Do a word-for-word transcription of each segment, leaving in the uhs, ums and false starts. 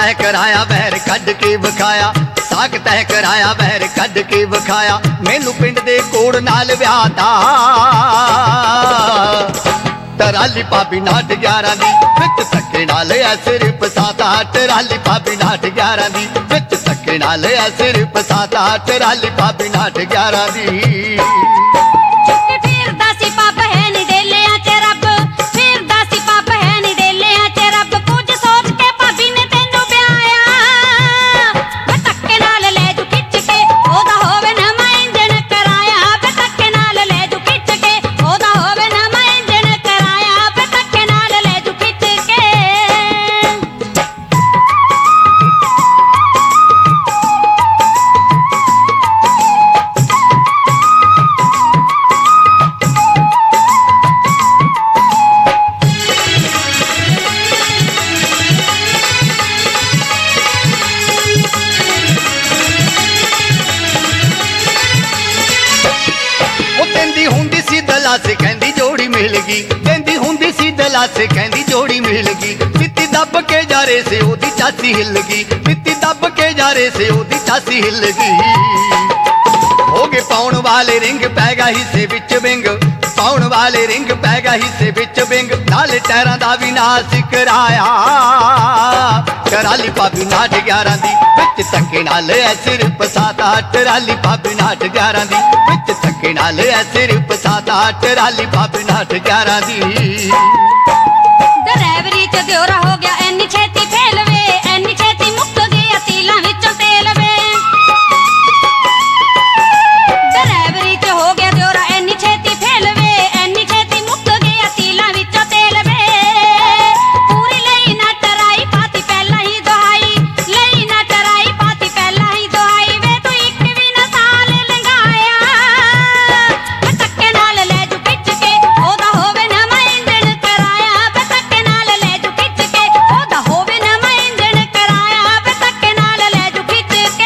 तह कराया बहर कढ के विखाया, साक तह कराया बहर कढ के विखाया, मैनू पिंड दे कोड़ नाल विआह दा। टराली भाभी नाट ग्यारह दी विच धक्के नाल ऐ सिर पसाता, टराली भाभी नाट ग्यारह दी विच धक्के नाल ऐ सिर पसाता, टराली भाभी नाट ग्यारह दी। दलासे कहंदी जोड़ी मिल गई, कहंदी हुंदी सी दलासे कहंदी जोड़ी मिल गई, मित्ती दब के जा रहे से ओदी चाची हिल गई, मित्ती दब के जा रहे से ओदी चाची हिल गई। हो गए पाउण वाले रिंग पै गया हिस्से विच विंग, पाउण वाले रिंग पै गया हिस्से विच विंग, नाले टैरां दा भी नास कराया। टराली भाभी नाट ग्यारह दी विच धक्के नाल ऐ सिर पसाता, टराली भाभी नाट ग्यारह दी विच धक्के नाल ऐ सिर पसाता, टराली भाभी नाट ग्यारह दी। ड्राइवरी च दियोरा हो गया एनी छेती फेल वे, एनी छेती मुक गया तीला विचों तेल वे। ड्राइवरी च हो गया दियोरा एनी छेती फेल वे, एनी छेती मुक गया तीला विचों तेल वे। पूरी लई ना टराई पाती पहला ही दुहाई, लई ना टराई पाती पहला ही दुहाई, वे तू एक भी ना साल लंघाया। धक्के नाल ले जू खिच के ओदा होवे ना मैं इंजन कराया, धक्के नाल ले जू खिच के ओदा होवे ना मैं इंजन कराया, धक्के नाल ले जू खिच के।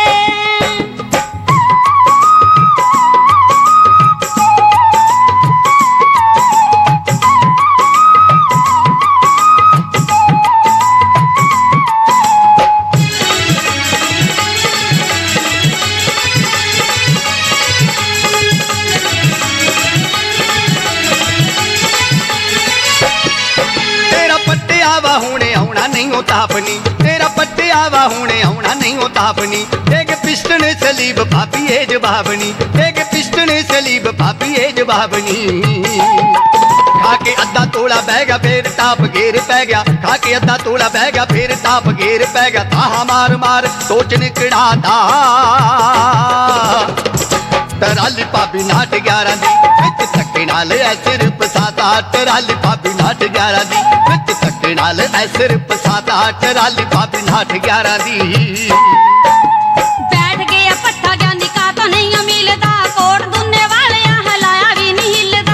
तेरा पट्टिया वा हुणे आउणा नहीं हो तापनी, तेरा पट्टिया वा हुणे आउणा नहीं हो तापनी, एक पिस्टन सलीब भाभी ए जवाबनी, एक पिस्टन सलीब भाभी ए जवाबनी। खा के अद्धा तोला बह गया फिर टाप घेर पै गया, खा के अद्धा तोला बह गया फिर टाप घेर पै गया, ताहा मार मार सोच निकड़ा था। टराली भाभी नाट ग्यारह दी विच धक्के नाल ऐ सिर पसाता, टराली भाभी नाट ग्यारह दी विच धक्के नाल ऐ सिर पसाता, टराली भाभी नाट ग्यारह दी। बैठ गया पट्ठा ज्ञानी का तो नहीं मिलदा, कोट दुन्ने वाले हलाया भी नहीं हिलदा।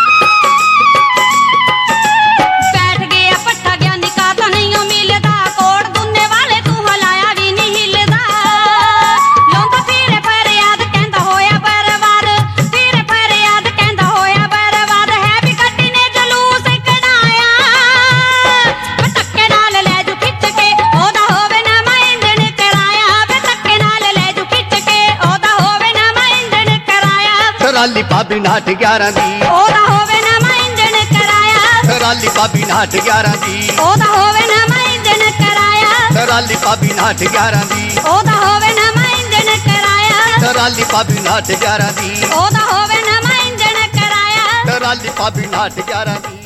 बैठ गया पट्ठा ज्ञानी का तो नहीं मिलदा, कोट दुन्ने वाले तू हलाया भी नहीं हिलदा। लौंदा फिरे पर याद कहंदा होया बर्बाद, फिरे पर याद कहंदा होया बर्बाद, है भी कट्टी ने जलूस कढाया। धक्के नाल ले जू खिच के ओदा होवे ना मैं इंजन कराया, धक्के नाल ले जू खिच के ओदा होवे ना मैं इंजन कराया। टराली भाभी नाट ग्यारह दी ओदा होवे ना मैं इंजन कराया, टराली भाभी नाट ग्यारह दी ओदा होवे ना मैं इंजन कराया। टराली भाभी नाट ग्यारह दी ओदा होवे ना मैं इंजन कराया, टराली भाभी नाट ग्यारह दी ओदा होवे ना मैं इंजन कराया। टराली भाभी नाट ग्यारह दी।